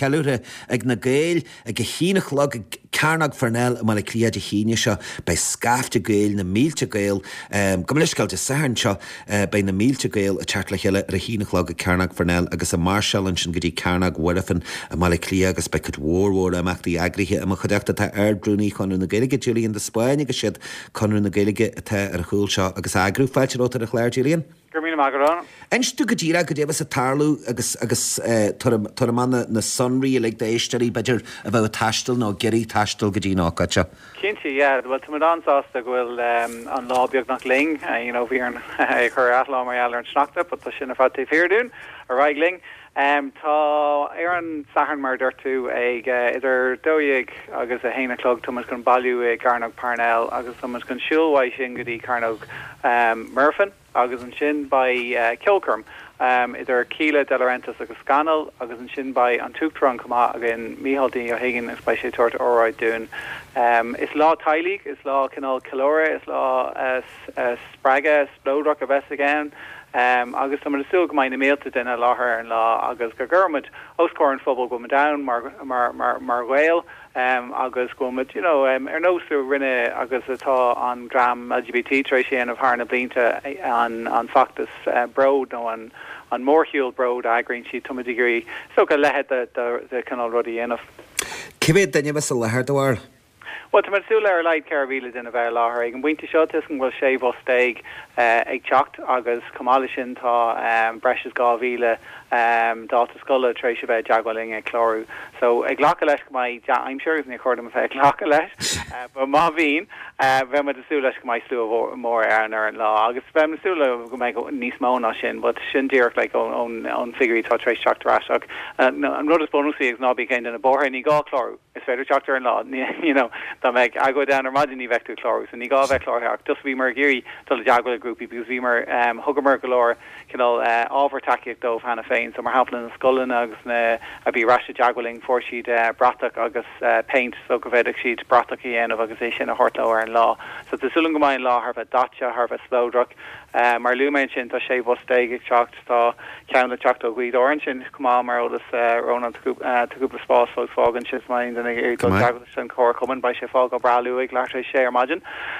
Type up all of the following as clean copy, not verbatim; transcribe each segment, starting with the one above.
ceúre ag na gail ag go híinechlog Carnag Fernell a mala clia de híine seo bei scafte gail na mílte gail gomliscail de saharn seo bei na mílte gail a chartla heile a híinechlog a Carnag Fernell agus a Marshall an sin gotí Carnag Werfan a mala clia agus bei cud mhór amachtaí agrithe a chuideachta tá airdrúnaí chunú na Gaeilge Julian de Spáine go siad chunú na Gaeilge atá ar a chúil seo agus agrú fáilte rótar a chléir Julian. Gurmína Magarán. Einstú go díra go débas a tarlú agus tar manna na sunraí le de éisteí beidir a bheith taistal nó geirí taistal go dtí ácaite. Cinnte, bhfuil tu ansásta gohfuil an lábeag nach ling, bhí an chur athlá mar eall ar an snachta, but tá sinna fad tíhhirdún a raigling. Tá an saharn mar dúirtú ag idir dóigh agus a héanachlog tumas gon bailú ag Carnag Parnell agus tumas gon siúlhaid sin go dtí Carnag Murphan agus an sin ba Kilcurm. Idir Cíle de Laurentiis agus Scanal agus an sin ba an túchtran cumá agin míhaldí a higgin is bei sé tuairt óráid dún. Is lá tailig, is lá cinál calóra, is lá spraga, splódroch a bheits again. Agus tá mar súg mai na mélte duna láthair an lá agus go gurmid oscóir an fphobal go down mar bhil agus gomid ar nóú rinne agus atá an gram LGBT éis sin of hána blinta an factus brod nó an mórhiúil brod agrinn si tumadigurí so go lehead de canál rudí inmh. Cibé daine bheits a lethir dohar? Well, mar súla ar leid ceirhíle in a bheith láthair ag an buinte seo tis an bhfuil sé bhsteig ag teacht agus cumála sin tá breis gáhíle dáta scola trééis se bheith deagháling ag chlárú. So ag ghlacha leis go mai I'm sure is na chuirda a bheith ghlacha leis, but má bhín bheith mar asúla leis go mai slú mór ar an lá. Agus bheith na súla go méid níos móna sin, but sin díocht le ón figurí tá trééis teachtarach. An rud is bonúsaí ag nábí céin in na bóthir ní gá chlárú. Is féidir teachtar an lá, Tá meid a go down ar maidin ní bheictú chlárú, so ní gá bheith chlártheach. Dus bhí mar géirí dul a deagháil grúpi, because bhí mar thugamar golóir ábhar takeíocht dómh hena féin, so mar haplan na scolann agus a bhí raise deagháiling for siad bratach agus paint, so go bheidir siad bratach í dhéanamh agus é sin a hortló ar an lá. So tásúlan go maiid lá thar bheith daite, thar bheith slódrach. Mar luúméid sin tá sé bhsteig ag teacht tá ceann le teacht ó ghuiid orange sin cumá mar ólas rónan tuúpla spás fós fágan si main den ag deagháil sin chóir cuman ba sé fág go bralú ag leir sé ar maidin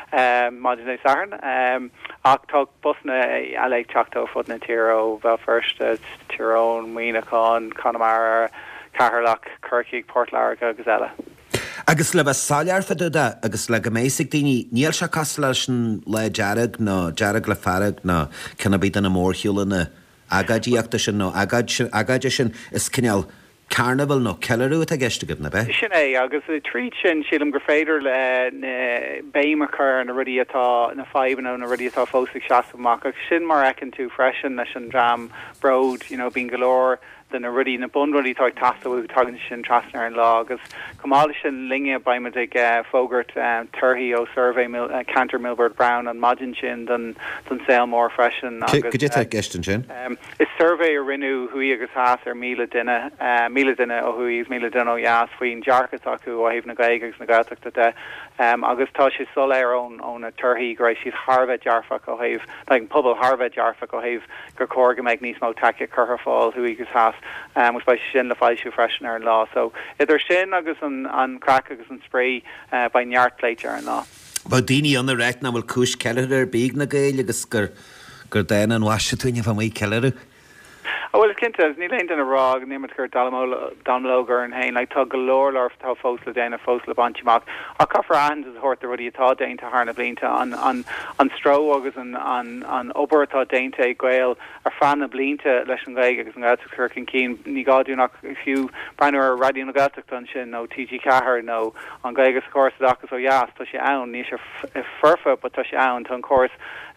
é saharn. Ach tá busna eile teachtó fud na tíró bheith first Tyrone, Mínaán, Connemara, Caharlach, Kirkig, Port Larga agus eile. Agus le bheith sálear faúda agus le go mééisigh daoine níl se cas leis le dearag nó dearag le farag nó cinna bíad an na mórhiúlanna agadíoachta sin nó agaide sin is cineal Carnival nó ceú a gceiste na bheith? Sin é agus trí sin sílam gur féidir le béimechar na rudí atá na fában na rudí atá fósaigh seaamach agus sin mar ecinn tú freisin leis an dram brod, bín galór den a rudí na bunrudí tá tasaú tugann sin trasnar an lá agus cumála sin linge baimime ag fógurt turthaí ó survey Cantor Milbert Brown an maidin sin don saolmór freisin agus gestan sin? Is survey a rinú thuí agus háas ar míle duine ó thuí míle duine ó jaas faoin dearchas acu ó híh na gaige agus na gaiachta de agus tá sé sul ar ón a turthaí go raibh siad Harvard dearfach ó híh like pobl Harvard dearfach ó híh gur cóga meid níos mó take chutha fáil thuí agus háas mus by sin le fáilisiú freisin ar an lá. So idir sin agus an crack agus an spray by neart pléite ar an lá. Ba daoine an réit na bhfuil cúis ceir ar bíag na gail agus gur déana an Washington fa mí ceir. Well, it's Clinton. Ní lein in a rag, nímid gur Donlogur an hain, like tá galore lor tá fósla déna fósla bantimach. A coffer hand is hort the ruddy atá dénta harna blinta an stro agus an ober atá dénta gwail ar fan na blinta leis an gaig agus an gaitach circin cín ní gadú nach fiú brenar radio na gaitach an sin no TG Cahar no an gaigus course agus ó jas tá sé ann ní sé furfa but tá sé ann tan course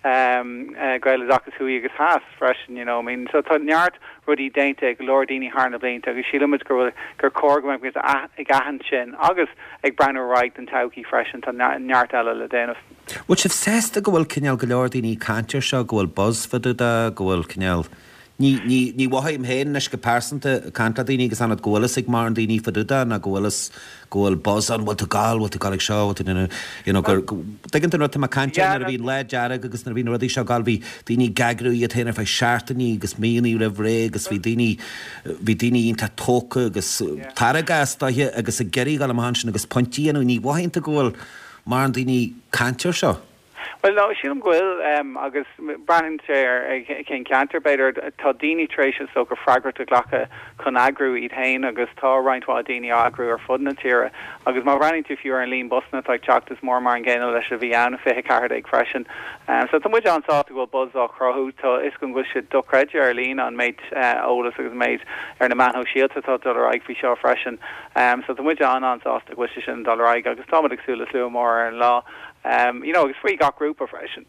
gaile agus thuí agus háas freisin, I mean, so tá neart rudí déinte ag Lordíní harna blinta agus sílamid gur cóga me ag ahan sin agus ag brenar right an taucí freisin tá neart eile le déanamh. Bhil sih sésta go bhfuil cineal go Lordíní cantir seo go bhfuil buzz faúda go bhfuil cineal Ní bhaim héin nes go persanta canta daoine agus anna ggólas ag mar an daoine faduda na ggólas ggóil buzz an bhil gáil seo tuigeann nó tá cante ar a bhín le deara agus na bhín ruí seo gáil bhí daoine gagrú a téanana feh seaartaní agus míoní ra bhré agus bhí daoine ionta tóca agus targas agus a geirí gáil am hansin agus pontíanú ní bhaint a ggóil mar an daoine cantear seo. Well, no, sílam gwil, agus branin sé cén cantar beidir tá daoine trééis so go fragart a ghlacha chun agrú iad hain agus tá reinintá daoine agrú ar fud na tíre agus má branin tú fiú ar an líon busna ag teachtas mór mar an ggéine leis a bhí anna fithe card ag freisin. So tá muid ansá go bhfuil buzz á chrothú tá is gon bhfuil si dochreide ar líon an méid ólas agus méid ar na manthó síalta tá doraig fhí seo freisin. So tá muid ansá go bhfuil si sin doraig agus tá ag súla slú mór an lá. It's free got group of freshen.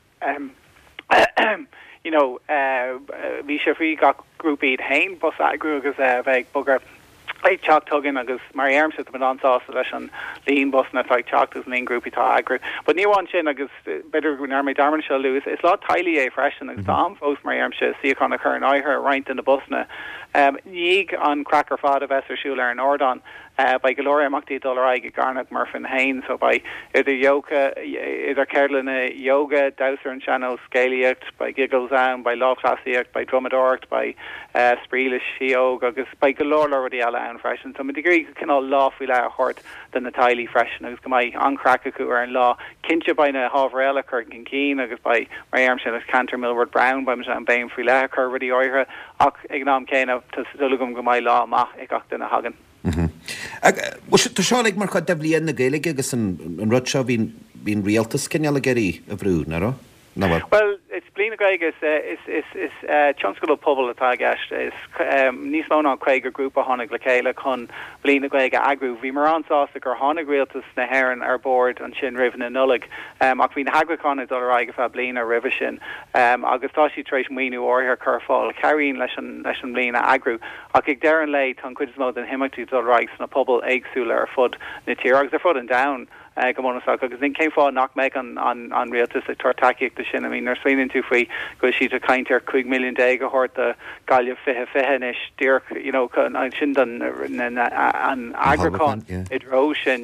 We should free got group eat hain, but I grew as a big bugger. I chalk tugging agus Mary Arms at the Madon sauce selection, lean bus and I chalked as main groupie ta agri. But new one chin agus better when Army Darman shall lose. It's a lot tightly a fresh and it's Tom both Mary Arms see a con occur and I her right in the busna. Yeeg on Cracker Fada Vesser Schuler and Ordon. By Gloria Mukti Dollarig Garnet Murphin Hain, so by either Carolina Yoga, Dowser and Channel Scaliact, by Giggles Down, by Love Classiact, by Drumadort, by Spreelish Shiog, agus by Galore already Alan Fresh, and some degree can all law feel out hurt than the Tiley Fresh, and agus my on Crackaku or in law, Kincha by na Havrella Kirkin Keen, agus by my Armshin as Cantor Millward Brown, by Mr. Bain Freela, Curvedy Oira, Ock Ignam Kane to Sulugum Gumai Law, Ma, Ekokten a Hagen. Tá seánig mar chu deblíon na Gaeilge agus an rud seo bhín rialtas cinneala geirí a bhrú, na rá? Well, it's blina Gaeilge is Chonscoil pobl atá gist is níos mó an Craig grúpa tháinig le chéile chun blina Gaeilge agrú. Bhí mar ansásta gur tháinig rialtas na hÉireann ar board an sin rih na nullig. Ach bhín hagracán is dul go blina rih sin. Agus tá si trééis muoinú orthair chur fáil carín leis an blina agrú. Ach ag dearan lei tan cuid mó den himimechtú dul na pobl éagsúla ar fud na tír agus ar fud an down. Gomonach agus then came for knock meg on realistic tortakic the shin. I mean, they're swinging too free go she's a kind of $2 million day go hort the gallia fehenish dirk, shindan an agricon it roshin,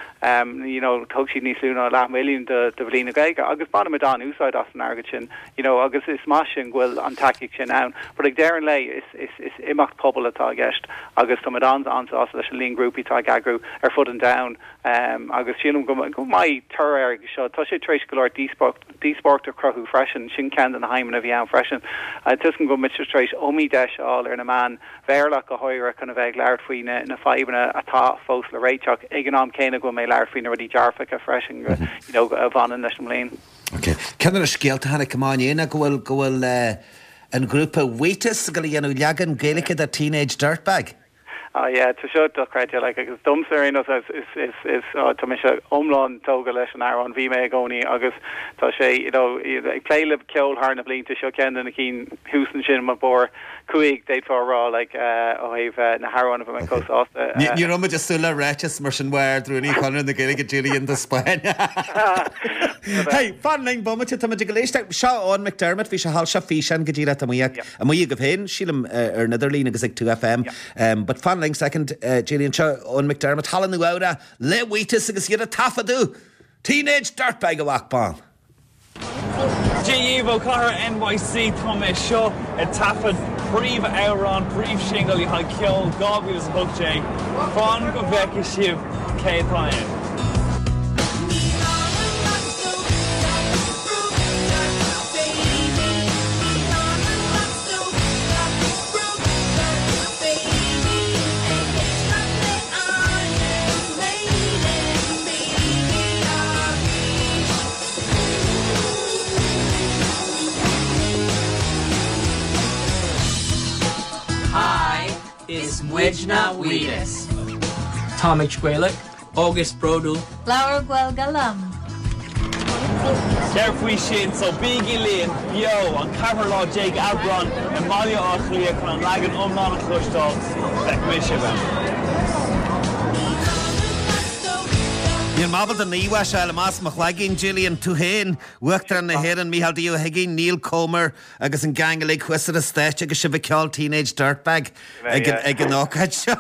toxi ni luna la million the Velina Geiga, August Bonham Madon uside us an argachin, August is smashing will on takic chin out, but like Darren Lay is imac pobble at August, August Madon's on us lean groupie tag agru are foot and down, August go my tour show touch it trace galore desport or crohu freshen shin can and hyman of yam freshen it doesn't go Mr. Trace omi dash all or in a man verlak a hoyer kind of egg lard fine in a five and a top fos la raychok eganom kana go me lard fine already jarfik a freshen van in national lane. Okay, can there a scale to hana come on in go an group of waiters go lagan Gaelic the teenage dirtbag. Yeah, to show the criteria like because dumb serinos is to Misha Umlon Toga leis an Aaron V Megoni August to say play live kill harn of lean to show Ken and Keen Houston Shin Mabor Kuig date for raw like I've na Haron of my coast you know just still ratches merchant where through any corner in the Gaelic Julian the Spain. Hey, fanning bomb to Magic Shaw on McDermott Fisha Halsha Fish and Gajira Tamuyak and we give him Shilam or Netherlina Gazik 2FM but fanning second Gillian Shaw on McDermott Holland the Wouda Le Wheatus agus get a tafadu teenage dirtbag a walkball. G Evo Car NYC Thomas Shaw a tafad Príomh Éireann Príomh Shingle ha ceol Gavílas Hook J Fon go bheice sibh cétáin. Is Mwejna Weedis Tomich Gaelic August Brodul Laura Gwel Galam Carefree Shin so Biggie Lane Yo on Camerlaw Jake Albron and Malia Achlia Con Lagan Umnon Clushdal Beck Michigan Níl mabal an níha se le más mo chhlaigín Gillian tú héin uachtar na héan Mícheál Dío Higgin, Neil Comer agus an gang le chuasa a stéit agus si bh ceáil teenage dirtbag ag an ácaid seo.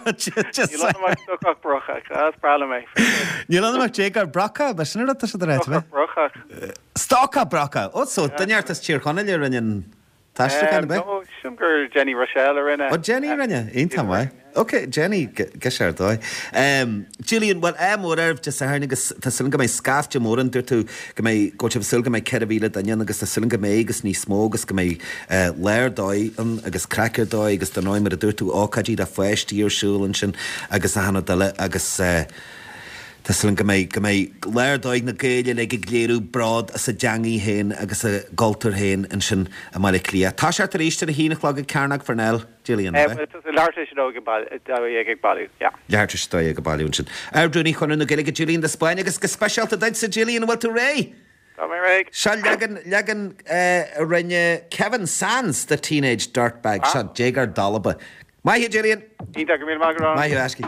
Níl anach Jacob Bracha, be sinna a se réit Stocha Bracha, ó so daneartas tíor chuna le rinne táiste gan be? No, gur Jenny Rochelle rinne. Ó Jenny rinne, intam mai. Okay, Jenny, gesher dói. Gillian, well, mór just sa agus tá silin go mé scafte mór an dúirtú go mé gote sil go mé ceirhíle daine agus tá silin go mé agus ní smó agus go mé léir dói agus cracker dói agus tá nóid mar a dúirtú ácadí a foiistíir siúlan sin agus a hanna dile agus Táslan go mé léir dóid na géile le gléirú brad a sa deangaí héin agus a galtar héin an sin a mar clia. Tá sé tar éiste a hína chlog a Carnag Farnell, Gillian. Leirte sé ag bailú, ja. Leirte sé ag bailún sin. Drúní chun na géile Gillian de Spáin agus go speisialta daid sa Gillian bhil tú ré. Tá mé réig. Se legan a rinne Kevin Sands, the teenage dirtbag, se Jagar Dalaba. Maithí Gillian. Ínta go mí magrán. Maithí Asci.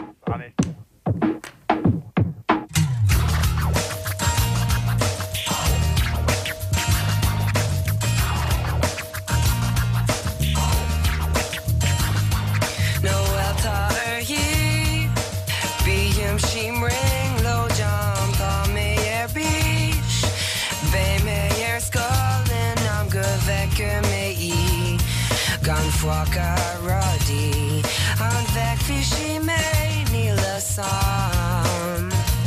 Fuaka Roddy on back fishy may Nila Sam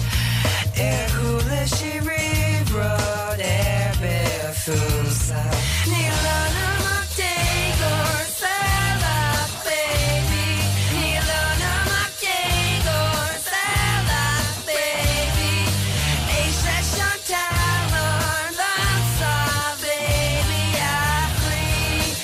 hula she road air befunsa Nila namak or sala baby Nila namak or sala baby Aisha Chantal or Lanza baby I free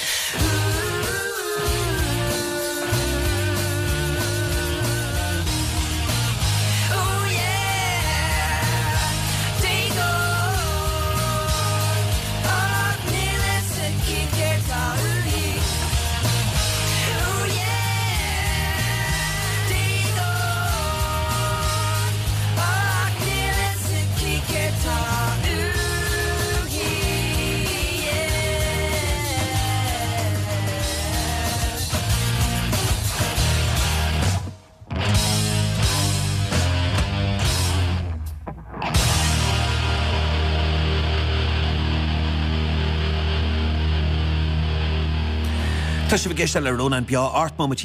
Tá sé bh géiste le róna an beá art